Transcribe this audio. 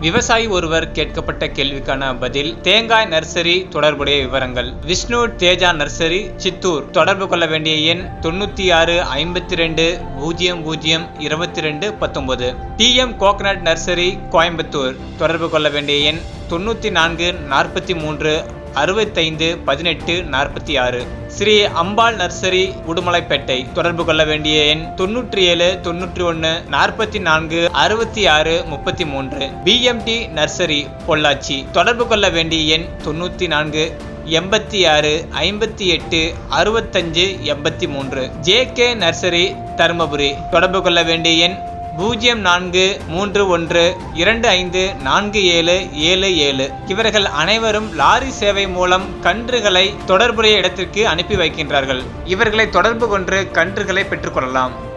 விவசாயி ஒருவர் கேட்கப்பட்ட கேள்விக்கான பதில். தேங்காய் நர்சரி தொடர்புடைய விவரங்கள். விஷ்ணு தேஜா நர்சரி, சித்தூர். தொடர்பு கொள்ள வேண்டிய எண் 96 52 00 22 19. TM coconut nursery, Coimbatore. தொடர்பு கொள்ள வேண்டிய எண் 94 43 65 18 46. ஸ்ரீ அம்பாள் நர்சரி, உடுமலைப்பேட்டை. தொடர்பு கொள்ள வேண்டிய எண் 97 91 44 66 33. BMT nursery, Pollachi. தொடர்பு கொள்ள வேண்டிய எண் 94 86 58 65 83. JK nursery, Dharmapuri. தொடர்பு கொள்ள வேண்டிய எண் 0431 25 47 77. இவர்கள் அனைவரும் லாரி சேவை மூலம் கன்றுகளை தொடர்புடைய இடத்திற்கு அனுப்பி வைக்கின்றார்கள். இவர்களை தொடர்பு கொண்டு கன்றுகளை பெற்றுக்கொள்ளலாம்.